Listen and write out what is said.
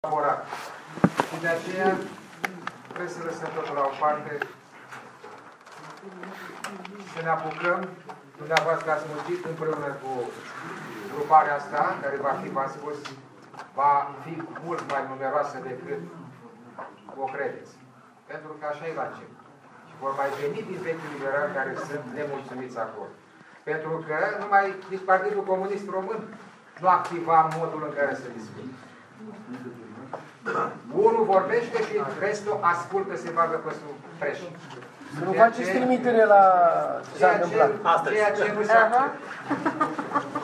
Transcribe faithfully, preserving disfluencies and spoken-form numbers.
colaborat. Și de aceea trebuie să lăsăm totul la o parte, să ne apucăm, dumneavoastră ați muncit împreună cu gruparea asta, care va fi, v-am spus, va fi mult mai numeroasă decât o credeți. Pentru că așa e la început. Și vor mai veni din vechiul liberal care sunt nemulțumiți acolo. Pentru că numai din Partidul Comunist Român nu activa modul în care se discută. Unul vorbește și restul ascultă, se bagă pe sub preș. Să nu faceți trimitere la ce s-a întâmplat. Ceea ce nu se acceptă.